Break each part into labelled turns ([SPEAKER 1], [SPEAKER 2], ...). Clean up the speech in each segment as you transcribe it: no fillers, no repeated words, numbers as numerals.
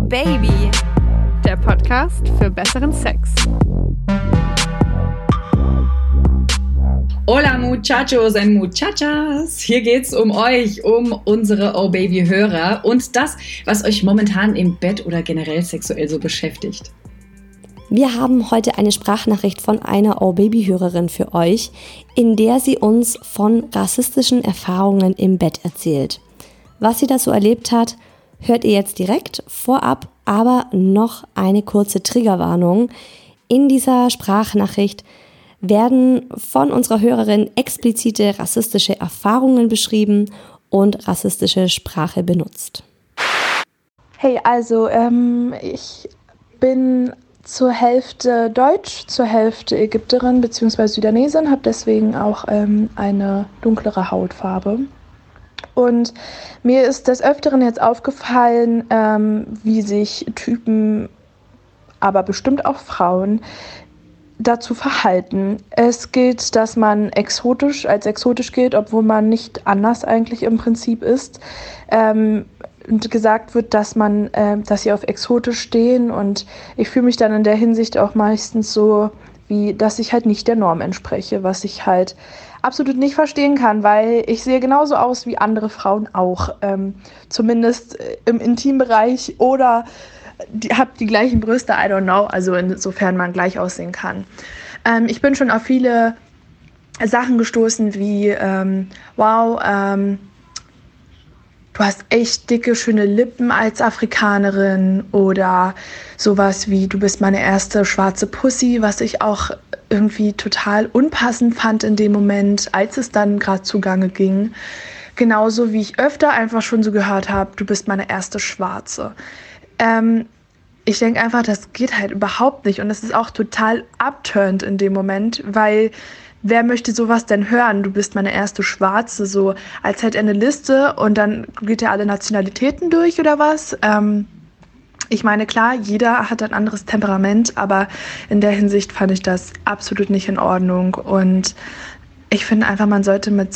[SPEAKER 1] Baby, der Podcast für besseren Sex.
[SPEAKER 2] Hola Muchachos and Muchachas, hier geht's um euch, um unsere Oh Baby Hörer und das, was euch momentan im Bett oder generell sexuell so beschäftigt.
[SPEAKER 3] Wir haben heute eine Sprachnachricht von einer Oh Baby Hörerin für euch, in der sie uns von rassistischen Erfahrungen im Bett erzählt. Was sie da so erlebt hat, hört ihr jetzt direkt. Vorab aber noch eine kurze Triggerwarnung. In dieser Sprachnachricht werden von unserer Hörerin explizite rassistische Erfahrungen beschrieben und rassistische Sprache benutzt.
[SPEAKER 4] Hey, also ich bin zur Hälfte Deutsch, zur Hälfte Ägypterin bzw. Sudanesin, habe deswegen auch eine dunklere Hautfarbe. Und mir ist des Öfteren jetzt aufgefallen, wie sich Typen, aber bestimmt auch Frauen, dazu verhalten. Es gilt, dass man als exotisch gilt, obwohl man nicht anders eigentlich im Prinzip ist. Und gesagt wird, dass sie auf exotisch stehen, und ich fühle mich dann in der Hinsicht auch meistens so, wie dass ich halt nicht der Norm entspreche, was ich halt absolut nicht verstehen kann, weil ich sehe genauso aus wie andere Frauen auch, zumindest im Intimbereich, oder habe die gleichen Brüste, I don't know, also insofern man gleich aussehen kann. Ich bin schon auf viele Sachen gestoßen wie, du hast echt dicke, schöne Lippen als Afrikanerin, oder sowas wie, du bist meine erste schwarze Pussy, was ich auch irgendwie total unpassend fand in dem Moment, als es dann gerade zugange ging. Genauso wie ich öfter einfach schon so gehört habe, du bist meine erste Schwarze. Ich denke einfach, das geht halt überhaupt nicht, und es ist auch total upturned in dem Moment, weil wer möchte sowas denn hören? Du bist meine erste Schwarze, so als hätte er eine Liste und dann geht er alle Nationalitäten durch oder was? Ich meine, klar, jeder hat ein anderes Temperament, aber in der Hinsicht fand ich das absolut nicht in Ordnung, und ich finde einfach, man sollte mit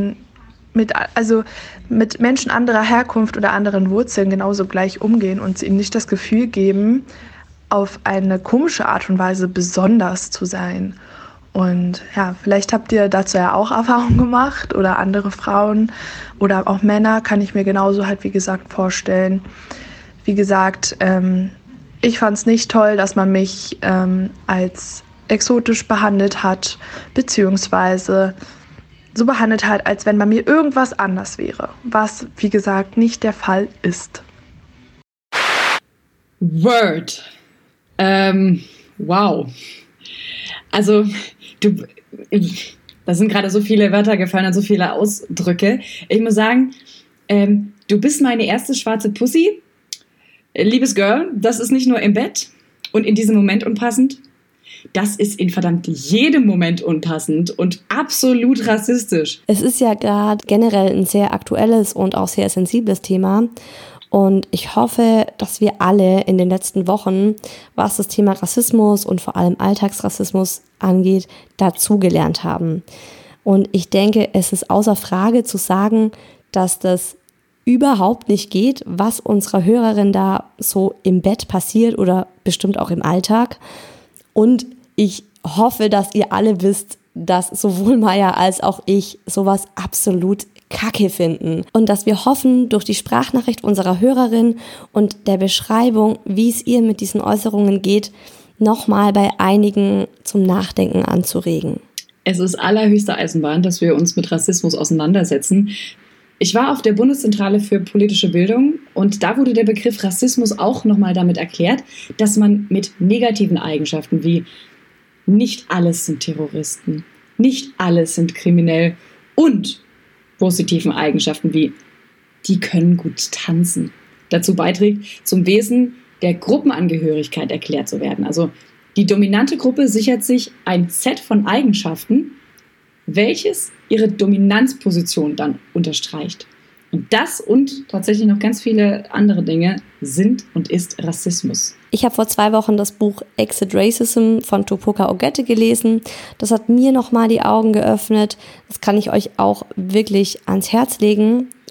[SPEAKER 4] Menschen anderer Herkunft oder anderen Wurzeln genauso gleich umgehen und ihnen nicht das Gefühl geben, auf eine komische Art und Weise besonders zu sein. Und ja, vielleicht habt ihr dazu ja auch Erfahrungen gemacht, oder andere Frauen oder auch Männer, kann ich mir genauso halt, wie gesagt, vorstellen. Wie gesagt, ich fand es nicht toll, dass man mich als exotisch behandelt hat, beziehungsweise so behandelt hat, als wenn bei mir irgendwas anders wäre, was, wie gesagt, nicht der Fall ist.
[SPEAKER 2] Word. Wow. Also, da sind gerade so viele Wörter gefallen und so viele Ausdrücke. Ich muss sagen, du bist meine erste schwarze Pussy. Liebes Girl, das ist nicht nur im Bett und in diesem Moment unpassend. Das ist in verdammt jedem Moment unpassend und absolut rassistisch.
[SPEAKER 3] Es ist ja gerade generell ein sehr aktuelles und auch sehr sensibles Thema. Und ich hoffe, dass wir alle in den letzten Wochen, was das Thema Rassismus und vor allem Alltagsrassismus angeht, dazugelernt haben. Und ich denke, es ist außer Frage zu sagen, dass das überhaupt nicht geht, was unserer Hörerin da so im Bett passiert oder bestimmt auch im Alltag. Und ich hoffe, dass ihr alle wisst, dass sowohl Maya als auch ich sowas absolut Kacke finden. Und dass wir hoffen, durch die Sprachnachricht unserer Hörerin und der Beschreibung, wie es ihr mit diesen Äußerungen geht, nochmal bei einigen zum Nachdenken anzuregen.
[SPEAKER 2] Es ist allerhöchste Eisenbahn, dass wir uns mit Rassismus auseinandersetzen. Ich war auf der Bundeszentrale für politische Bildung, und da wurde der Begriff Rassismus auch nochmal damit erklärt, dass man mit negativen Eigenschaften wie nicht alles sind Terroristen, nicht alles sind kriminell, und positiven Eigenschaften wie die können gut tanzen, dazu beiträgt, zum Wesen der Gruppenangehörigkeit erklärt zu werden. Also die dominante Gruppe sichert sich ein Set von Eigenschaften, welches ihre Dominanzposition dann unterstreicht. Und das und tatsächlich noch ganz viele andere Dinge sind und ist Rassismus.
[SPEAKER 3] Ich habe vor 2 Wochen das Buch Exit Racism von Tupoka Ogette gelesen. Das hat mir nochmal die Augen geöffnet. Das kann ich euch auch wirklich ans Herz legen.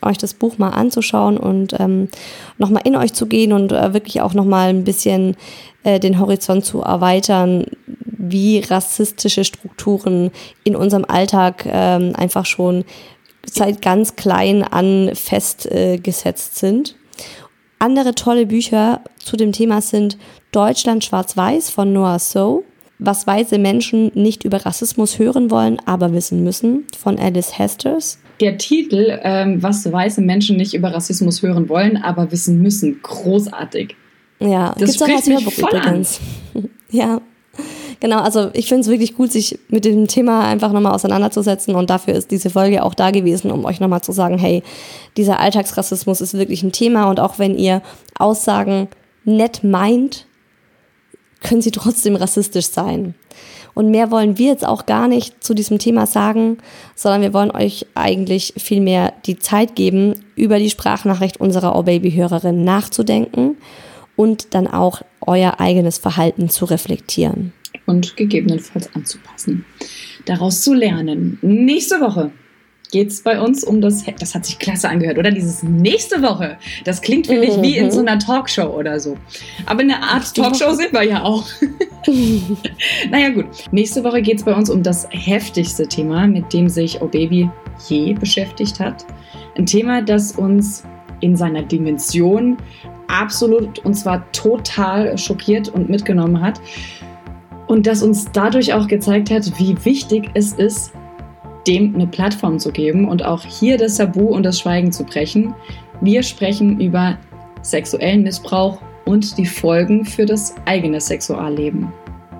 [SPEAKER 3] euch das Buch mal anzuschauen und nochmal in euch zu gehen und wirklich auch nochmal ein bisschen den Horizont zu erweitern, wie rassistische Strukturen in unserem Alltag einfach schon seit ganz klein an festgesetzt sind. Andere tolle Bücher zu dem Thema sind Deutschland schwarz-weiß von Noah So, Was weiße Menschen nicht über Rassismus hören wollen, aber wissen müssen von Alice Hasters.
[SPEAKER 2] Der Titel, was weiße Menschen nicht über Rassismus hören wollen, aber wissen müssen, großartig.
[SPEAKER 3] Ja,
[SPEAKER 2] das spricht mich voll übrigens
[SPEAKER 3] an. Ja, genau, also ich finde es wirklich gut, sich mit dem Thema einfach nochmal auseinanderzusetzen und dafür ist diese Folge auch da gewesen, um euch nochmal zu sagen, hey, dieser Alltagsrassismus ist wirklich ein Thema und auch wenn ihr Aussagen nett meint, können sie trotzdem rassistisch sein. Und mehr wollen wir jetzt auch gar nicht zu diesem Thema sagen, sondern wir wollen euch eigentlich viel mehr die Zeit geben, über die Sprachnachricht unserer Oh Baby-Hörerin nachzudenken und dann auch euer eigenes Verhalten zu reflektieren.
[SPEAKER 2] Und gegebenenfalls anzupassen. Daraus zu lernen. Nächste Woche geht es bei uns um das hat sich klasse angehört, oder? Dieses nächste Woche. Das klingt wirklich wie in so einer Talkshow oder so. Aber eine Art Talkshow sind wir ja auch. Naja gut, nächste Woche geht es bei uns um das heftigste Thema, mit dem sich Oh Baby je beschäftigt hat. Ein Thema, das uns in seiner Dimension absolut und zwar total schockiert und mitgenommen hat. Und das uns dadurch auch gezeigt hat, wie wichtig es ist, dem eine Plattform zu geben und auch hier das Tabu und das Schweigen zu brechen. Wir sprechen über sexuellen Missbrauch und die Folgen für das eigene Sexualleben.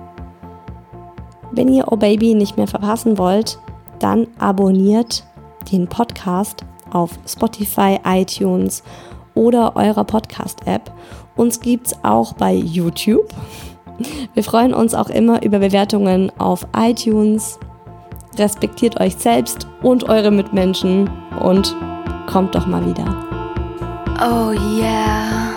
[SPEAKER 3] Wenn ihr Oh Baby nicht mehr verpassen wollt, dann abonniert den Podcast auf Spotify, iTunes oder eurer Podcast-App. Uns gibt's auch bei YouTube. Wir freuen uns auch immer über Bewertungen auf iTunes. Respektiert euch selbst und eure Mitmenschen und kommt doch mal wieder.
[SPEAKER 1] Oh yeah.